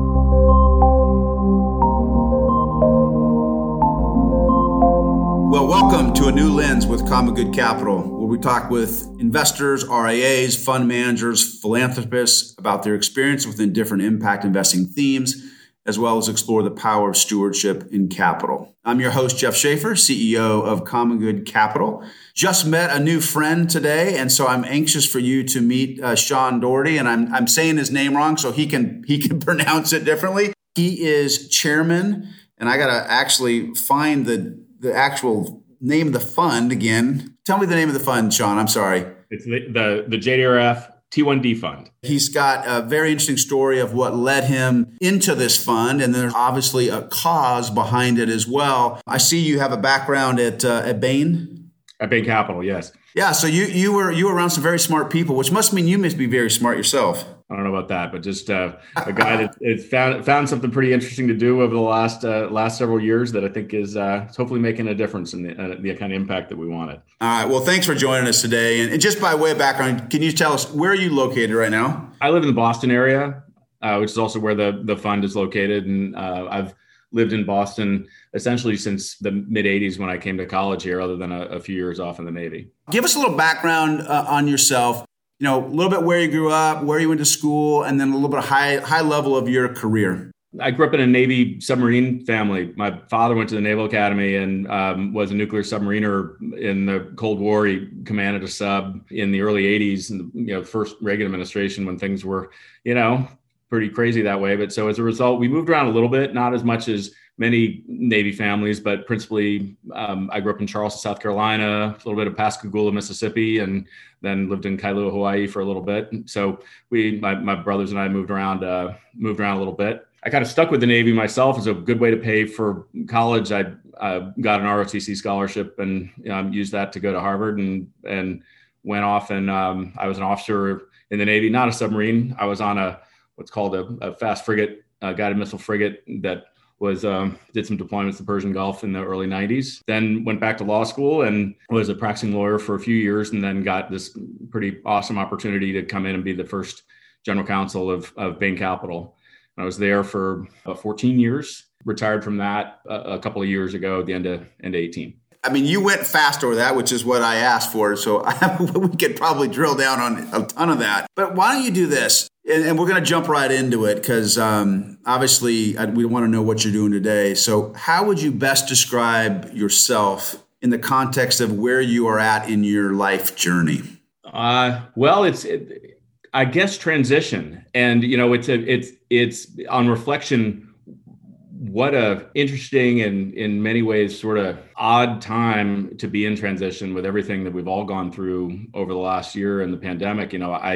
Well, welcome to A New Lens with Common Good Capital, where we talk with investors, RIAs, fund managers, philanthropists about their experience within different impact investing themes, as well as explore the power of stewardship in capital. I'm your host, Jeff Schaefer, CEO of Common Good Capital. Just met a new friend today, and so I'm anxious for you to meet Sean Doherty, and I'm saying his name wrong, so he can pronounce it differently. He is chairman, and I got to actually find the actual name of the fund again. Tell me the name of the fund, Sean. I'm sorry. It's the JDRF T1D fund. He's got a very interesting story of what led him into this fund, and there's obviously a cause behind it as well. I see you have a background at Bain. At Bain Capital, yes. Yeah, so you were around some very smart people, which must mean you must be very smart yourself. I don't know about that, but just a guy that found something pretty interesting to do over the last several years that I think is hopefully making a difference in the kind of impact that we wanted. All right. Well, thanks for joining us today. And just by way of background, can you tell us where are you located right now? I live in the Boston area, which is also where the fund is located, and I've lived in Boston essentially since the mid 80s when I came to college here, other than a few years off in the Navy. Give us a little background on yourself. You know, a little bit where you grew up, where you went to school, and then a little bit of high level of your career. I grew up in a Navy submarine family. My father went to the Naval Academy and was a nuclear submariner in the Cold War. He commanded a sub in the early 80s, and first Reagan administration when things were, pretty crazy that way. But so as a result, we moved around a little bit, not as much as many Navy families, but principally I grew up in Charleston, South Carolina, a little bit of Pascagoula, Mississippi, and then lived in Kailua, Hawaii for a little bit. So my brothers and I moved around a little bit. I kind of stuck with the Navy myself as a good way to pay for college. I got an ROTC scholarship and used that to go to Harvard and went off and I was an officer in the Navy, not a submarine. I was on what's called a fast frigate, guided missile frigate that did some deployments in the Persian Gulf in the early 90s. Then went back to law school and was a practicing lawyer for a few years, and then got this pretty awesome opportunity to come in and be the first general counsel of Bain Capital. I was there for about 14 years, retired from that a couple of years ago at the end of 18. I mean, you went fast over that, which is what I asked for. So we could probably drill down on a ton of that. But why don't you do this? And we're going to jump right into it because obviously we want to know what you're doing today. So how would you best describe yourself in the context of where you are at in your life journey? Well, I guess transition. And, it's on reflection, what a interesting and in many ways sort of odd time to be in transition with everything that we've all gone through over the last year and the pandemic.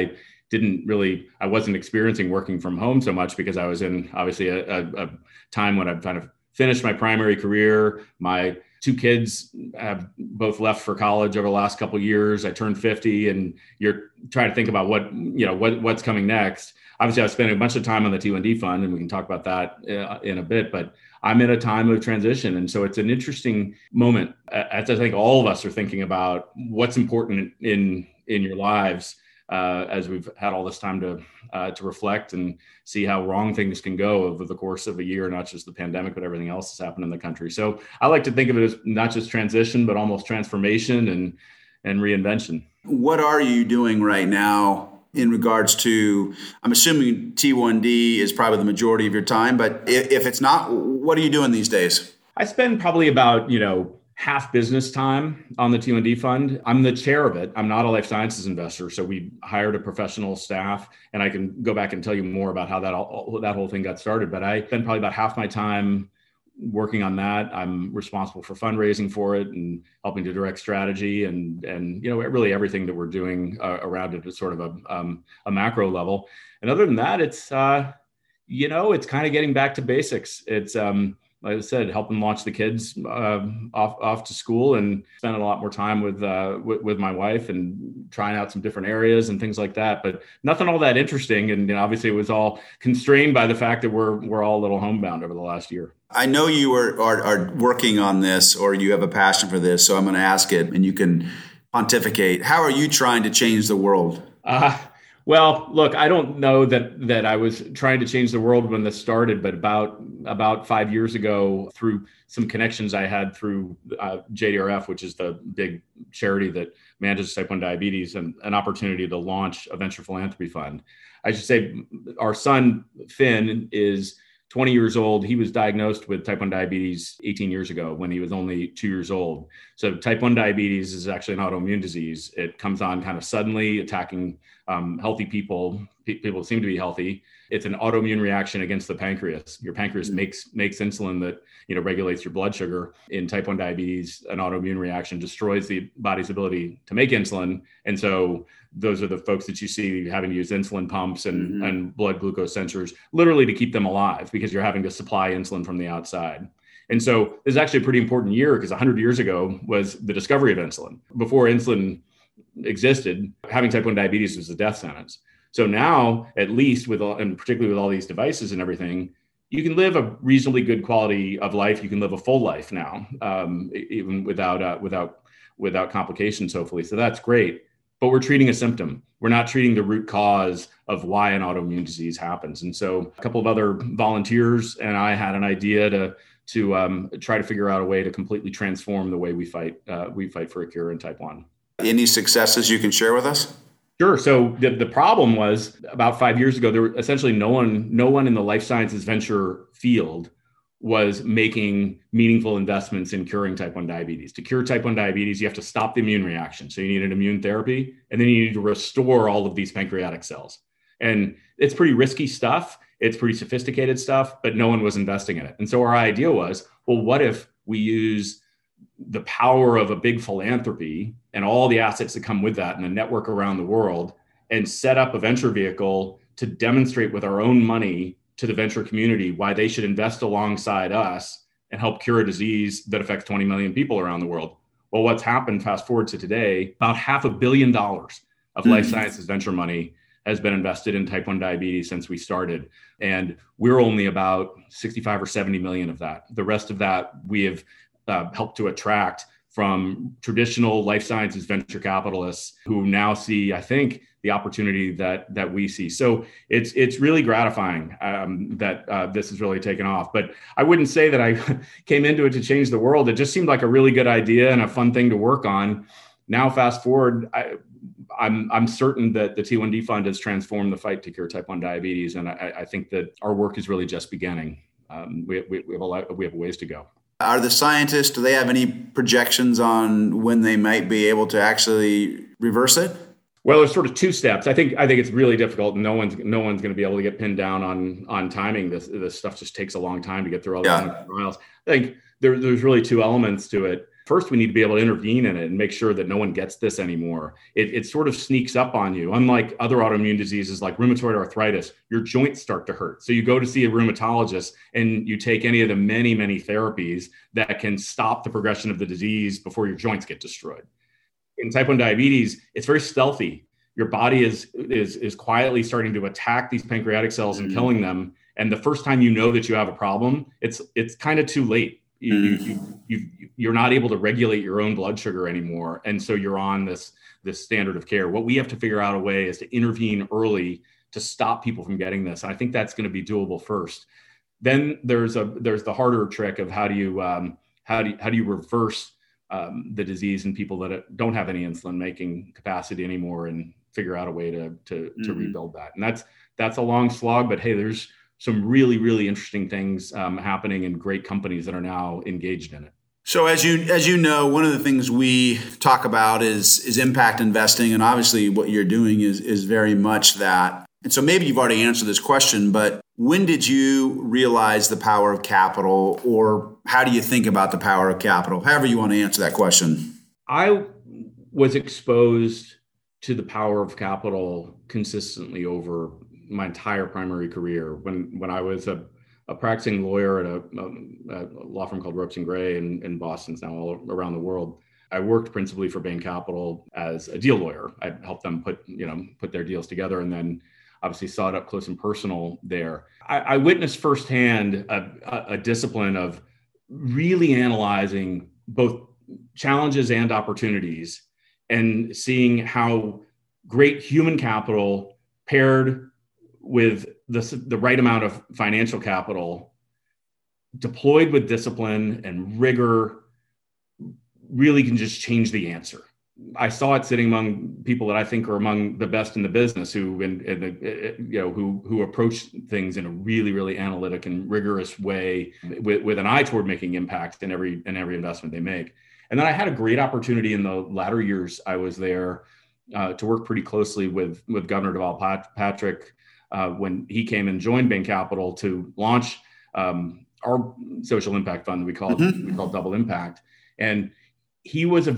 I wasn't experiencing working from home so much because I was in obviously a time when I've kind of finished my primary career. My two kids have both left for college over the last couple of years. I turned 50 and you're trying to think about what's coming next. Obviously, I spent a bunch of time on the T1D fund, and we can talk about that in a bit, but I'm in a time of transition. And so it's an interesting moment, as I think all of us are thinking about what's important in your lives as we've had all this time to reflect and see how wrong things can go over the course of a year, not just the pandemic, but everything else that's happened in the country. So I like to think of it as not just transition, but almost transformation and reinvention. What are you doing right now in regards to, I'm assuming T1D is probably the majority of your time, but if it's not, what are you doing these days? I spend probably about, half business time on the T1D fund. I'm the chair of it. I'm not a life sciences investor. So we hired a professional staff, and I can go back and tell you more about how that whole thing got started. But I spend probably about half my time working on that. I'm responsible for fundraising for it and helping to direct strategy and really everything that we're doing around it at sort of a macro level. And other than that, it's it's kind of getting back to basics. It's like I said, helping launch the kids off to school, and spending a lot more time with my wife and trying out some different areas and things like that. But nothing all that interesting. And obviously, it was all constrained by the fact that we're all a little homebound over the last year. I know you are working on this, or you have a passion for this, so I'm going to ask it, and you can pontificate. How are you trying to change the world? Well, look, I don't know that I was trying to change the world when this started, but about 5 years ago, through some connections I had through JDRF, which is the big charity that manages type 1 diabetes, and an opportunity to launch a venture philanthropy fund. I should say our son, Finn, is 20 years old. He was diagnosed with type 1 diabetes 18 years ago when he was only 2 years old. So type 1 diabetes is actually an autoimmune disease. It comes on kind of suddenly, attacking healthy people. People seem to be healthy. It's an autoimmune reaction against the pancreas. Your pancreas makes insulin that regulates your blood sugar. In type 1 diabetes, an autoimmune reaction destroys the body's ability to make insulin. And so those are the folks that you see having to use insulin pumps and blood glucose sensors, literally to keep them alive, because you're having to supply insulin from the outside. And so this is actually a pretty important year, because 100 years ago was the discovery of insulin. Before insulin existed, having type 1 diabetes was a death sentence. So now, at least and particularly with all these devices and everything, you can live a reasonably good quality of life. You can live a full life now, even without complications, hopefully. So that's great. But we're treating a symptom. We're not treating the root cause of why an autoimmune disease happens. And so a couple of other volunteers and I had an idea to try to figure out a way to completely transform the way we fight for a cure in type 1. Any successes you can share with us? Sure. So the problem was, about 5 years ago, there were essentially no one in the life sciences venture field was making meaningful investments in curing type 1 diabetes. To cure type 1 diabetes, you have to stop the immune reaction. So you need an immune therapy, and then you need to restore all of these pancreatic cells. And it's pretty risky stuff. It's pretty sophisticated stuff, but no one was investing in it. And so our idea was, well, what if we use the power of a big philanthropy and all the assets that come with that and a network around the world, and set up a venture vehicle to demonstrate with our own money to the venture community why they should invest alongside us and help cure a disease that affects 20 million people around the world. Well, what's happened, fast forward to today, about $500 million of life sciences venture money has been invested in type 1 diabetes since we started. And we're only about 65 or 70 million of that. The rest of that we have helped to attract from traditional life sciences venture capitalists who now see, I think, the opportunity that we see. So it's really gratifying that this has really taken off. But I wouldn't say that I came into it to change the world. It just seemed like a really good idea and a fun thing to work on. Now, fast forward, I'm certain that the T1D Fund has transformed the fight to cure type 1 diabetes, and I think that our work is really just beginning. We have a ways to go. Are the scientists, do they have any projections on when they might be able to actually reverse it? Well, there's sort of two steps. I think it's really difficult. And no one's going to be able to get pinned down on timing. This stuff just takes a long time to get through all the trials. I think there's really two elements to it. First, we need to be able to intervene in it and make sure that no one gets this anymore. It sort of sneaks up on you. Unlike other autoimmune diseases like rheumatoid arthritis, your joints start to hurt. So you go to see a rheumatologist and you take any of the many, many therapies that can stop the progression of the disease before your joints get destroyed. In type 1 diabetes, it's very stealthy. Your body is quietly starting to attack these pancreatic cells and killing them. And the first time you know that you have a problem, it's kind of too late. You're not able to regulate your own blood sugar anymore. And so you're on this standard of care. What we have to figure out a way is to intervene early to stop people from getting this. And I think that's going to be doable first. Then there's the harder trick of how do you reverse the disease in people that don't have any insulin making capacity anymore, and figure out a way to rebuild that. And that's a long slog, but hey, there's some really, really interesting things happening in great companies that are now engaged in it. So as you know, one of the things we talk about is impact investing, and obviously what you're doing is very much that. And so maybe you've already answered this question, but when did you realize the power of capital, or how do you think about the power of capital? However you want to answer that question. I was exposed to the power of capital consistently over my entire primary career. When I was a practicing lawyer at a law firm called Ropes & Gray in Boston, it's now all around the world, I worked principally for Bain Capital as a deal lawyer. I helped them put their deals together, and then obviously saw it up close and personal there. I witnessed firsthand a discipline of really analyzing both challenges and opportunities, and seeing how great human capital paired with the right amount of financial capital, deployed with discipline and rigor, really can just change the answer. I saw it sitting among people that I think are among the best in the business, who approach things in a really, really analytic and rigorous way, with an eye toward making impact in every investment they make. And then I had a great opportunity in the latter years I was there to work pretty closely with Governor Deval Patrick when he came and joined Bain Capital to launch our social impact fund that we call Double Impact. And he was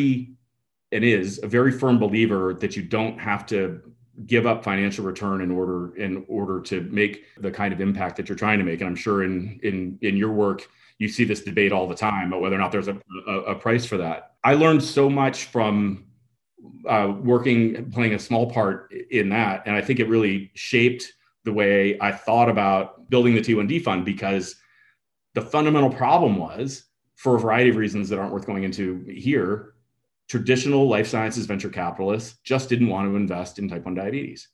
is a very firm believer that you don't have to give up financial return in order to make the kind of impact that you're trying to make. And I'm sure in your work, you see this debate all the time about whether or not there's a price for that. I learned so much from playing a small part in that. And I think it really shaped the way I thought about building the T1D fund, because the fundamental problem was, for a variety of reasons that aren't worth going into here, traditional life sciences venture capitalists just didn't want to invest in type 1 diabetes.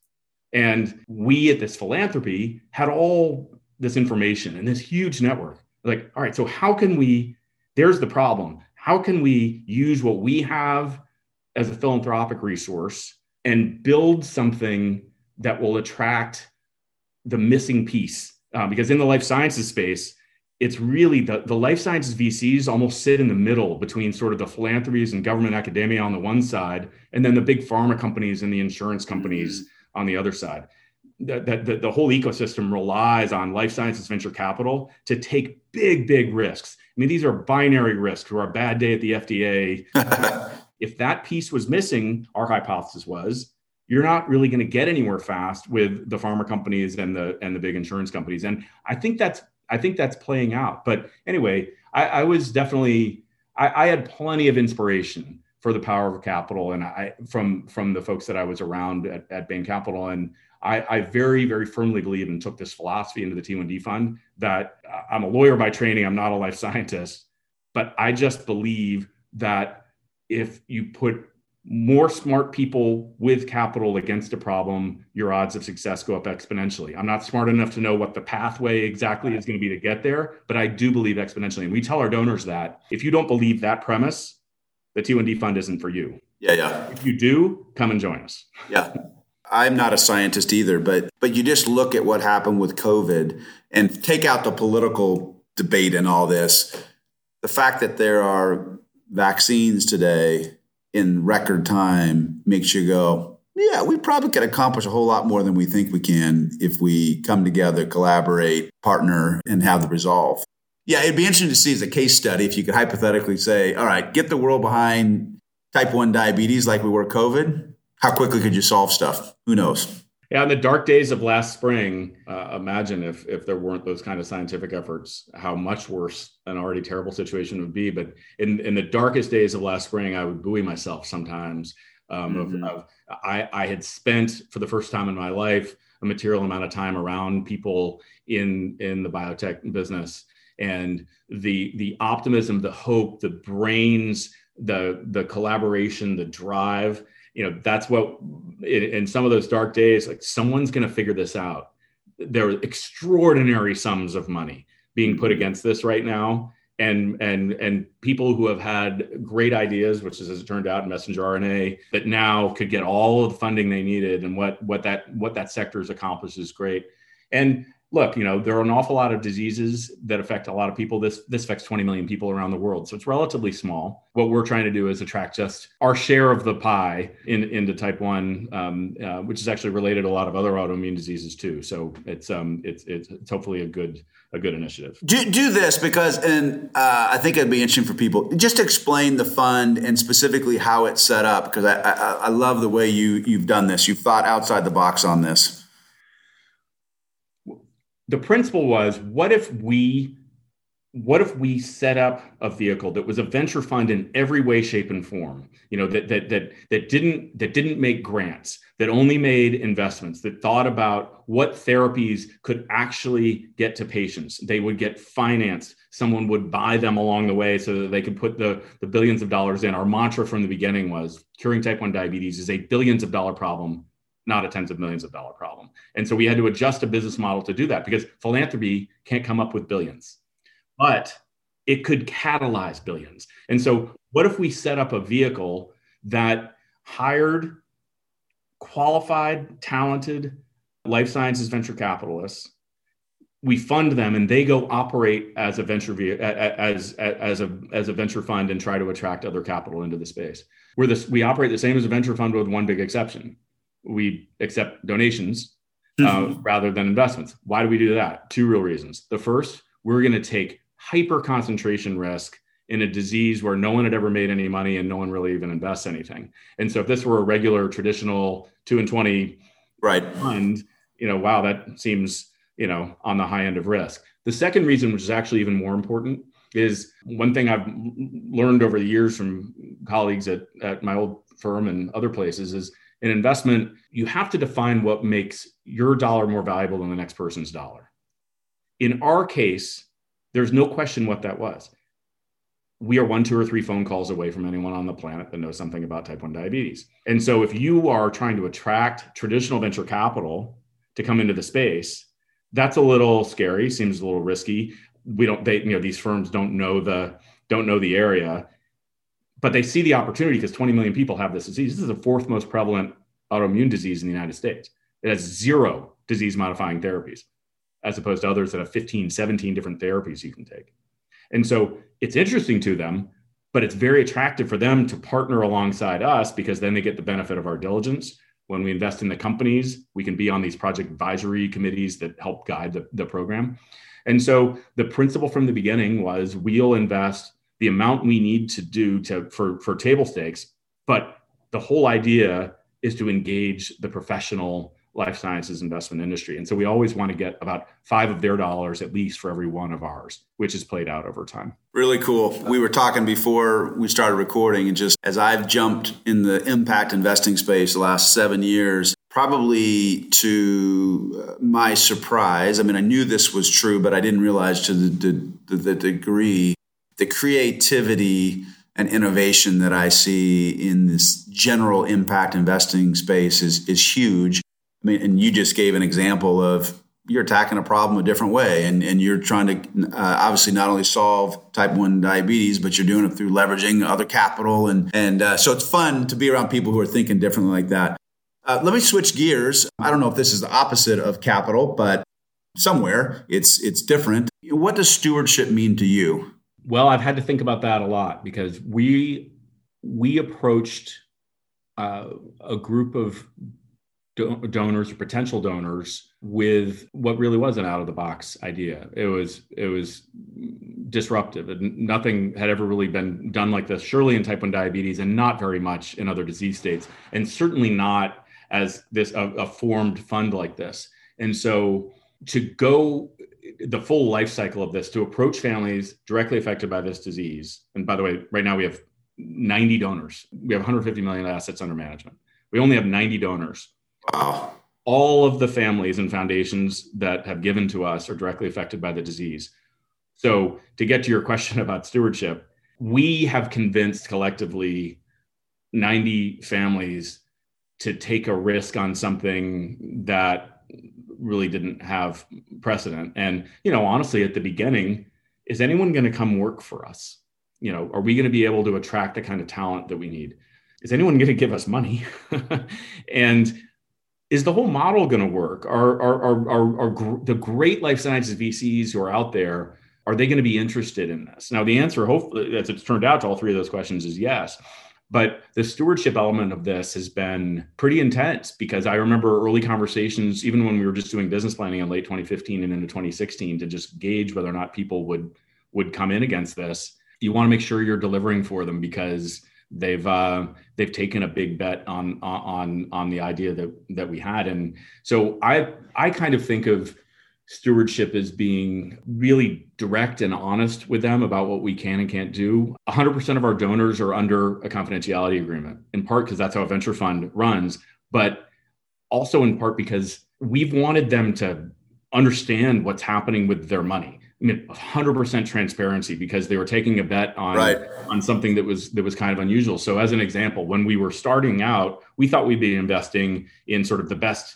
And we at this philanthropy had all this information and this huge network. Like, all right, so there's the problem. How can we use what we have as a philanthropic resource and build something that will attract the missing piece? Because in the life sciences space, it's really the life sciences VCs almost sit in the middle between sort of the philanthropies and government academia on the one side, and then the big pharma companies and the insurance companies on the other side. The whole ecosystem relies on life sciences venture capital to take big risks. I mean, these are binary risks, or a bad day at the FDA. If that piece was missing, our hypothesis was, you're not really going to get anywhere fast with the pharma companies and the big insurance companies. And I think that's playing out. But anyway, I was definitely, I had plenty of inspiration for the power of capital, and from the folks that I was around at Bain Capital. And I very, very firmly believe and took this philosophy into the T1D fund, that I'm a lawyer by training, I'm not a life scientist, but I just believe that if you put more smart people with capital against a problem, your odds of success go up exponentially. I'm not smart enough to know what the pathway exactly is going to be to get there, but I do believe exponentially. And we tell our donors that if you don't believe that premise, the T1D fund isn't for you. Yeah. If you do, come and join us. Yeah. I'm not a scientist either, but you just look at what happened with COVID and take out the political debate and all this. The fact that there are vaccines today in record time makes you go, yeah, we probably could accomplish a whole lot more than we think we can if we come together, collaborate, partner, and have the resolve. Yeah, it'd be interesting to see as a case study if you could hypothetically say, all right, get the world behind type 1 diabetes like we were COVID. How quickly could you solve stuff? Who knows? Yeah, in the dark days of last spring, imagine if there weren't those kind of scientific efforts, how much worse an already terrible situation would be. But in the darkest days of last spring, I would buoy myself sometimes. I had spent, for the first time in my life, a material amount of time around people in the biotech business, and the optimism, the hope, the brains, the collaboration, the drive. That's what, in some of those dark days, like, someone's going to figure this out. There are extraordinary sums of money being put against this right now. And people who have had great ideas, which is, as it turned out, messenger RNA, that now could get all of the funding they needed, and what that sector has accomplished is great. And look, there are an awful lot of diseases that affect a lot of people. This affects 20 million people around the world. So it's relatively small. What we're trying to do is attract just our share of the pie into type 1, which is actually related to a lot of other autoimmune diseases too. So it's hopefully a good initiative. Do this because, and I think it'd be interesting for people just to explain the fund and specifically how it's set up, because I love the way you've done this. You've thought outside the box on this. The principle was, what if we set up a vehicle that was a venture fund in every way, shape, and form, that didn't make grants, that only made investments, that thought about what therapies could actually get to patients. They would get financed. Someone would buy them along the way so that they could put the billions of dollars in. Our mantra from the beginning was, curing type 1 diabetes is a billions of dollar problem not a tens of millions of dollar problem. And so we had to adjust a business model to do that, because philanthropy can't come up with billions, but it could catalyze billions. And so what if we set up a vehicle that hired qualified, talented life sciences venture capitalists? We fund them and they go operate as a venture as a venture fund and try to attract other capital into the space. We operate the same as a venture fund with one big exception. We accept donations rather than investments. Why do we do that? Two real reasons. The first, we're going to take hyper concentration risk in a disease where no one had ever made any money and no one really even invests anything. And so if this were a regular traditional 2 and 20 fund, wow, that seems, on the high end of risk. The second reason, which is actually even more important, is one thing I've learned over the years from colleagues at my old firm and other places is in investment, you have to define what makes your dollar more valuable than the next person's dollar. In our case, there's no question what that was. We are 1, 2, or 3 phone calls away from anyone on the planet that knows something about type 1 diabetes. And so if you are trying to attract traditional venture capital to come into the space, that's a little scary, seems a little risky. These firms don't know the area, but they see the opportunity because 20 million people have this disease. This is the 4th most prevalent autoimmune disease in the United States. It has 0 disease-modifying therapies, as opposed to others that have 15, 17 different therapies you can take. And so it's interesting to them, but it's very attractive for them to partner alongside us, because then they get the benefit of our diligence. When we invest in the companies, we can be on these project advisory committees that help guide the program. And so the principle from the beginning was we'll invest the amount we need to do for table stakes, but the whole idea is to engage the professional life sciences investment industry. And so we always want to get about 5 of their dollars at least for every 1 of ours, which is played out over time. Really cool. We were talking before we started recording, and just as I've jumped in the impact investing space the last 7 years, probably to my surprise, I knew this was true, but I didn't realize to the degree, the creativity and innovation that I see in this general impact investing space is huge. And you just gave an example of you're attacking a problem a different way, and you're trying to obviously not only solve type 1 diabetes, but you're doing it through leveraging other capital. And so it's fun to be around people who are thinking differently like that. Let me switch gears. I don't know if this is the opposite of capital, but somewhere it's different. What does stewardship mean to you? Well, I've had to think about that a lot, because we approached a group of donors or potential donors with what really was an out-of-the-box idea. It was disruptive, and nothing had ever really been done like this, surely in type 1 diabetes, and not very much in other disease states, and certainly not as a formed fund like this. And so to go the full life cycle of this, to approach families directly affected by this disease. And by the way, right now we have 90 donors. We have 150 million assets under management. We only have 90 donors. Wow. All of the families and foundations that have given to us are directly affected by the disease. So to get to your question about stewardship, we have convinced collectively 90 families to take a risk on something that really didn't have precedent. And, honestly, at the beginning, is anyone going to come work for us? Are we going to be able to attract the kind of talent that we need? Is anyone going to give us money? And is the whole model going to work? Are the great life sciences VCs who are out there, are they going to be interested in this? Now, the answer, hopefully, as it's turned out to all 3 of those questions, is yes. But the stewardship element of this has been pretty intense, because I remember early conversations, even when we were just doing business planning in late 2015 and into 2016, to just gauge whether or not people would come in against this. You want to make sure you're delivering for them, because they've taken a big bet on the idea that we had. And so I kind of think of stewardship as being really direct and honest with them about what we can and can't do. 100% of our donors are under a confidentiality agreement, in part because that's how a venture fund runs, but also in part because we've wanted them to understand what's happening with their money. 100% transparency, because they were taking a bet on something that was kind of unusual. So as an example, when we were starting out, we thought we'd be investing in sort of the best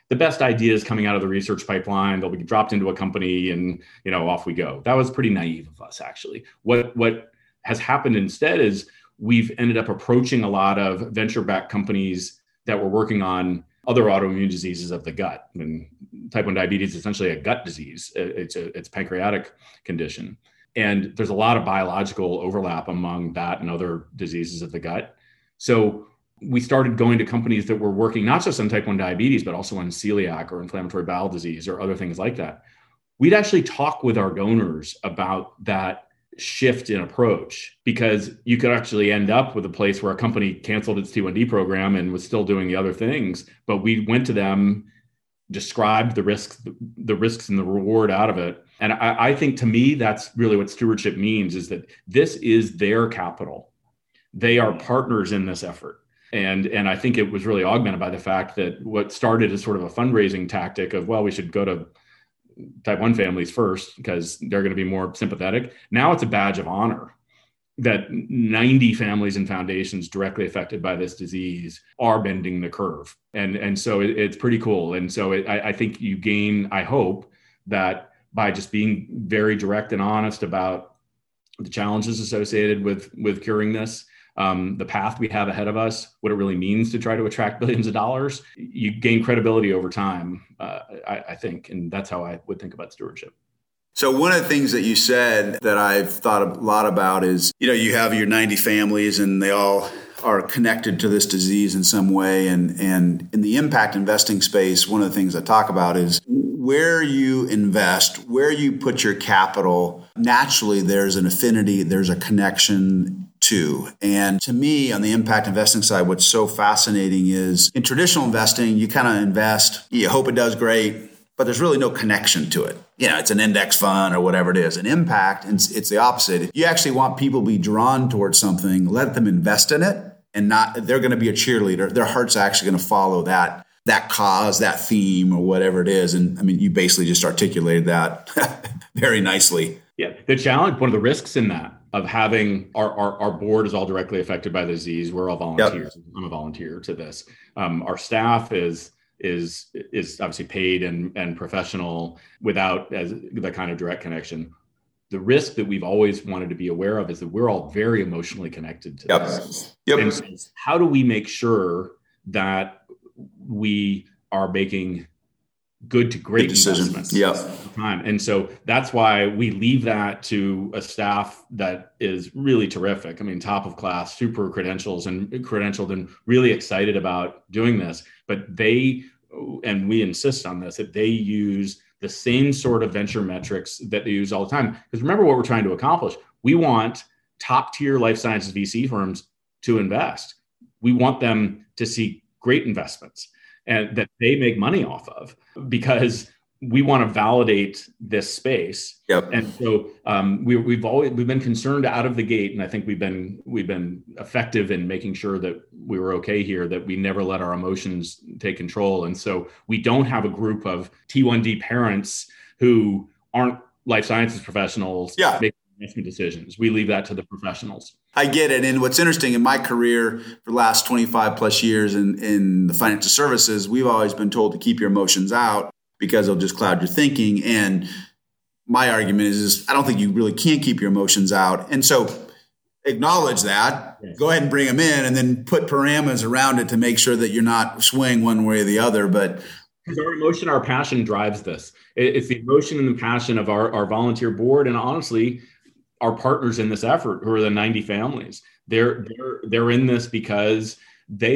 ideas coming out of the research pipeline. They'll be dropped into a company and, off we go. That was pretty naive of us, actually. What has happened instead is we've ended up approaching a lot of venture-backed companies that were working on other autoimmune diseases of the gut. And type 1 diabetes is essentially a gut disease. It's a pancreatic condition. And there's a lot of biological overlap among that and other diseases of the gut. So we started going to companies that were working not just on type 1 diabetes, but also on celiac or inflammatory bowel disease or other things like that. We'd actually talk with our donors about that shift in approach, because you could actually end up with a place where a company canceled its T1D program and was still doing the other things. But we went to them, described the risks and the reward out of it. And I think, to me, that's really what stewardship means, is that this is their capital. They are partners in this effort. And I think it was really augmented by the fact that what started as sort of a fundraising tactic of, we should go to type 1 families first because they're going to be more sympathetic. Now it's a badge of honor that 90 families and foundations directly affected by this disease are bending the curve. And so it's pretty cool. And so I think you gain, I hope, that by just being very direct and honest about the challenges associated with curing this, the path we have ahead of us, what it really means to try to attract billions of dollars, you gain credibility over time, I think. And that's how I would think about stewardship. So one of the things that you said that I've thought a lot about is, you have your 90 families and they all are connected to this disease in some way. And in the impact investing space, one of the things I talk about is where you invest, where you put your capital. Naturally, there's an affinity, there's a connection to. And to me, on the impact investing side, what's so fascinating is in traditional investing, you kind of invest, you hope it does great, but there's really no connection to it. It's an index fund or whatever it is. An impact, it's the opposite. If you actually want people to be drawn towards something, let them invest in it, and they're going to be a cheerleader. Their heart's actually going to follow that cause, that theme, or whatever it is. And you basically just articulated that very nicely. Yeah. The challenge, one of the risks in that, of having our board is all directly affected by the disease. We're all volunteers. Yep. I'm a volunteer to this. Our staff is obviously paid and professional without that kind of direct connection. The risk that we've always wanted to be aware of is that we're all very emotionally connected to this. Yep. And so how do we make sure that we are making good to great investments? Yeah. And so that's why we leave that to a staff that is really terrific. Top of class, super credentialed and really excited about doing this. But and we insist on this, that they use the same sort of venture metrics that they use all the time. Because remember what we're trying to accomplish. We want top tier life sciences VC firms to invest. We want them to see great investments and that they make money off of, because we want to validate this space. Yep. And so we've been concerned out of the gate, and I think we've been effective in making sure that we were okay here, that we never let our emotions take control. And so we don't have a group of T1D parents who aren't life sciences professionals making investment decisions. We leave that to the professionals. I get it. And what's interesting in my career for the last 25 plus years in the financial services, we've always been told to keep your emotions out because they'll just cloud your thinking. And my argument is I don't think you really can keep your emotions out. And so acknowledge that, Go ahead and bring them in, and then put parameters around it to make sure that you're not swaying one way or the other. But because our emotion, our passion drives this. It's the emotion and the passion of our volunteer board. And honestly, our partners in this effort, who are the 90 families, they're in this because we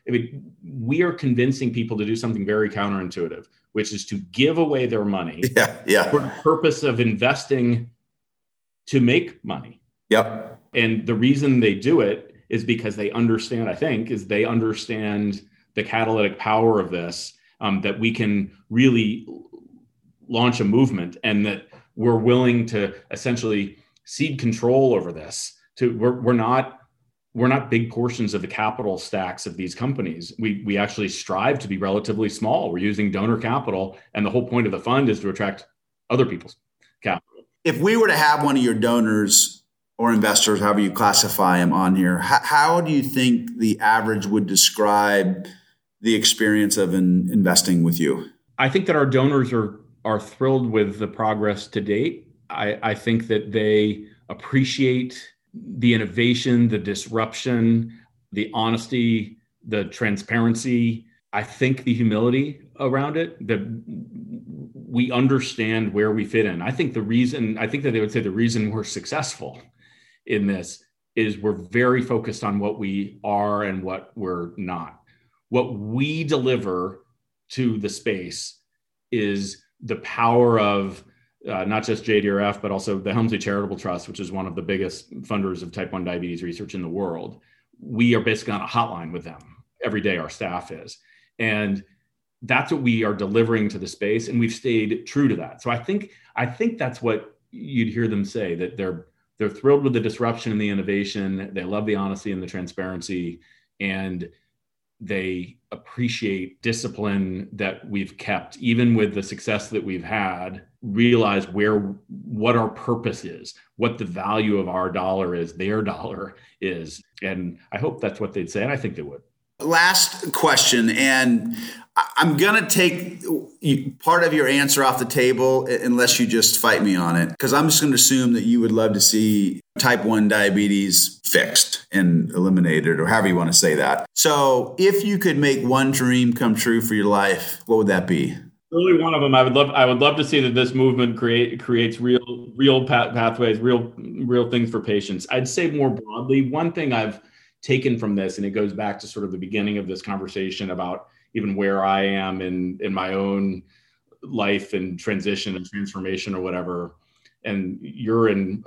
are convincing people to do something very counterintuitive, which is to give away their money for the purpose of investing to make money. Yep. And the reason they do it is because they understand the catalytic power of this, that we can really launch a movement, and that we're willing to essentially cede control over this. We're not big portions of the capital stacks of these companies. We actually strive to be relatively small. We're using donor capital, and the whole point of the fund is to attract other people's capital. If we were to have one of your donors or investors, however you classify them on here, how do you think the average would describe the experience of investing with you? I think that our donors are thrilled with the progress to date. I think that they appreciate the innovation, the disruption, the honesty, the transparency. I think the humility around it, that we understand where we fit in. I think that they would say the reason we're successful in this is we're very focused on what we are and what we're not. What we deliver to the space is the power of not just JDRF, but also the Helmsley Charitable Trust, which is one of the biggest funders of type 1 diabetes research in the world. We are basically on a hotline with them every day, our staff is. And that's what we are delivering to the space. And we've stayed true to that. So I think that's what you'd hear them say, that they're thrilled with the disruption and the innovation. They love the honesty and the transparency, and they appreciate discipline that we've kept, even with the success that we've had, realize what our purpose is, what the value of our dollar is, their dollar is. And I hope that's what they'd say. And I think they would. Last question, and I'm going to take part of your answer off the table unless you just fight me on it, because I'm just going to assume that you would love to see type 1 diabetes fixed and eliminated, or however you want to say that. So if you could make one dream come true for your life, what would that be? Really, one of them. I would love to see that this movement creates real pathways, real things for patients. I'd say more broadly, one thing I've taken from this, and it goes back to sort of the beginning of this conversation about even where I am in my own life and transition and transformation or whatever. And you're in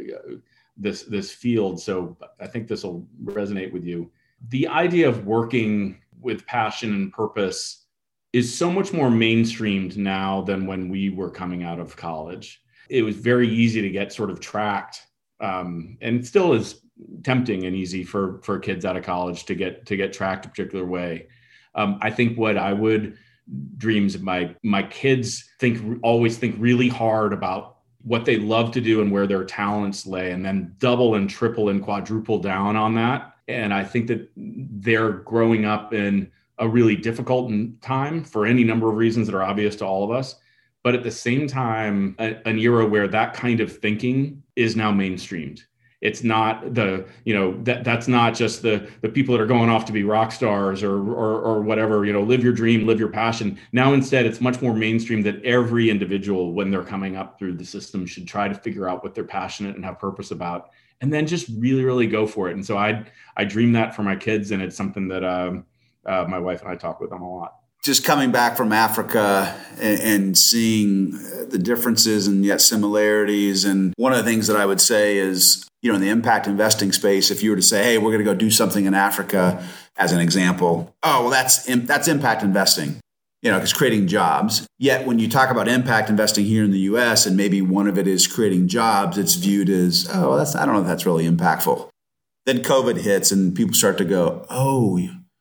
this field, so I think this will resonate with you. The idea of working with passion and purpose is so much more mainstreamed now than when we were coming out of college. It was very easy to get sort of tracked, and it still is tempting and easy for kids out of college to get tracked a particular way. I think what I would dreams of my kids always think really hard about what they love to do and where their talents lay, and then double and triple and quadruple down on that. And I think that they're growing up in a really difficult time for any number of reasons that are obvious to all of us. But at the same time, an era where that kind of thinking is now mainstreamed. It's not that's not just the people that are going off to be rock stars or whatever, live your dream, live your passion. Now, instead, it's much more mainstream that every individual, when they're coming up through the system, should try to figure out what they're passionate and have purpose about, and then just really, really go for it. And so I dream that for my kids, and it's something that my wife and I talk with them a lot. Just coming back from Africa and seeing the differences and yet similarities. And one of the things that I would say is, in the impact investing space, if you were to say, hey, we're going to go do something in Africa, as an example, oh, well, that's impact investing, because creating jobs. Yet when you talk about impact investing here in the U.S. and maybe one of it is creating jobs, it's viewed as, I don't know if that's really impactful. Then COVID hits and people start to go, oh,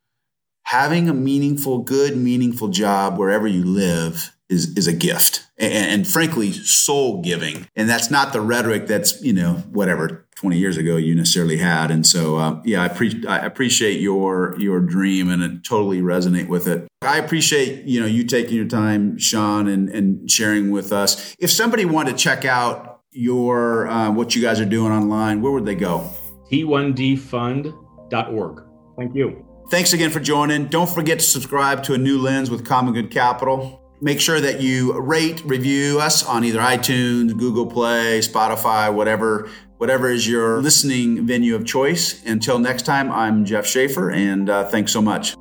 having a meaningful job wherever you live is a gift, and frankly, soul giving. And that's not the rhetoric that's, 20 years ago you necessarily had. And so, I appreciate your dream, and I totally resonate with it. I appreciate, you taking your time, Sean, and sharing with us. If somebody wanted to check out your, what you guys are doing online, where would they go? T1dfund.org. Thank you. Thanks again for joining. Don't forget to subscribe to A New Lens with Common Good Capital. Make sure that you rate, review us on either iTunes, Google Play, Spotify, whatever is your listening venue of choice. Until next time, I'm Jeff Schaefer, and thanks so much.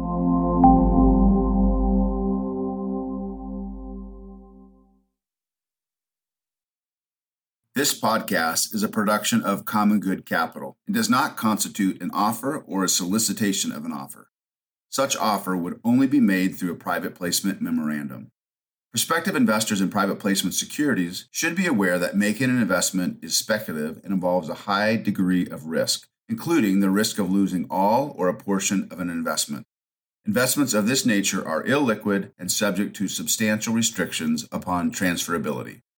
This podcast is a production of Common Good Capital. It does not constitute an offer or a solicitation of an offer. Such offer would only be made through a private placement memorandum. Prospective investors in private placement securities should be aware that making an investment is speculative and involves a high degree of risk, including the risk of losing all or a portion of an investment. Investments of this nature are illiquid and subject to substantial restrictions upon transferability.